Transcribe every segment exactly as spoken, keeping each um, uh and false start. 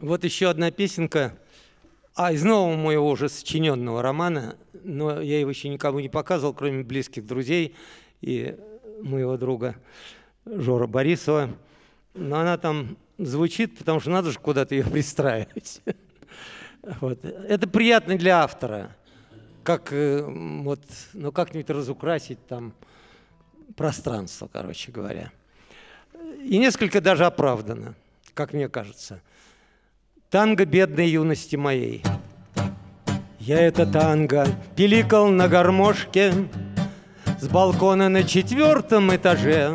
Вот еще одна песенка, а из нового моего уже сочиненного романа, но я его еще никому не показывал, кроме близких друзей и моего друга Жора Борисова. Но она там звучит, потому что надо же куда-то ее пристраивать. Вот. Это приятно для автора, как вот, ну, как-нибудь разукрасить там пространство, короче говоря. И несколько даже оправдано, как мне кажется. Танго бедной юности моей. Я это танго пиликал на гармошке с балкона на четвертом этаже,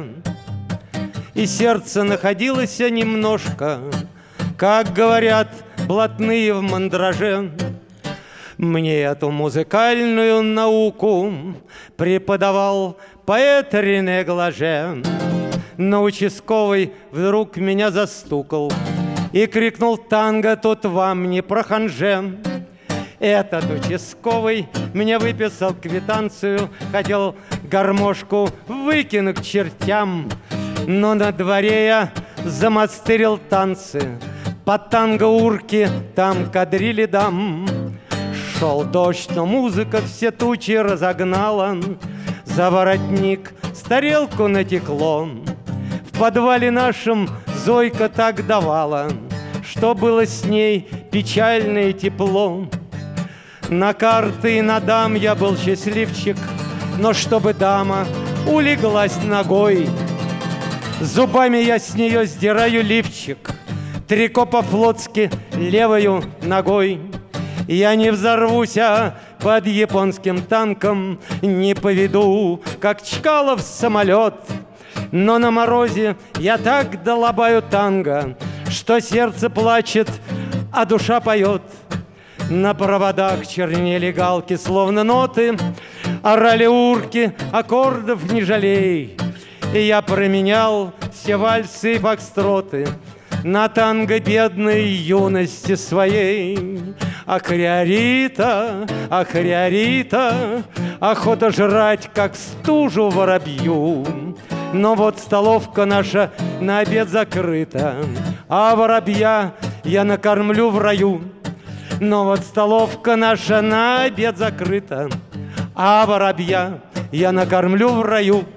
и сердце находилось немножко, как говорят блатные в мандраже. Мне эту музыкальную науку преподавал поэт Рене Глаже. Но участковый вдруг меня застукал и крикнул: танго тут вам не про ханже. Этот участковый мне выписал квитанцию, хотел гармошку выкинуть к чертям, но на дворе я замастырил танцы, по танго-урке там кадрили дам. Шел дождь, но музыка все тучи разогнала, за воротник с тарелку натекло. В подвале нашем Зойка так давала, что было с ней печально и тепло. На карты и на дам я был счастливчик, но чтобы дама улеглась ногой, зубами я с нее сдираю лифчик, трико по-флотски левою ногой. Я не взорвусь, а под японским танком не поведу, как Чкалов самолет. Но на морозе я так долобаю танго, что сердце плачет, а душа поет. На проводах чернели галки, словно ноты, орали урки, аккордов не жалей. И я променял все вальсы и фокстроты на танго бедной юности своей. Ах, Риорита, ах, Риорита, охота жрать, как стужу воробью. Но вот столовка наша на обед закрыта, а воробья я накормлю в раю. Но вот столовка наша на обед закрыта, а воробья я накормлю в раю.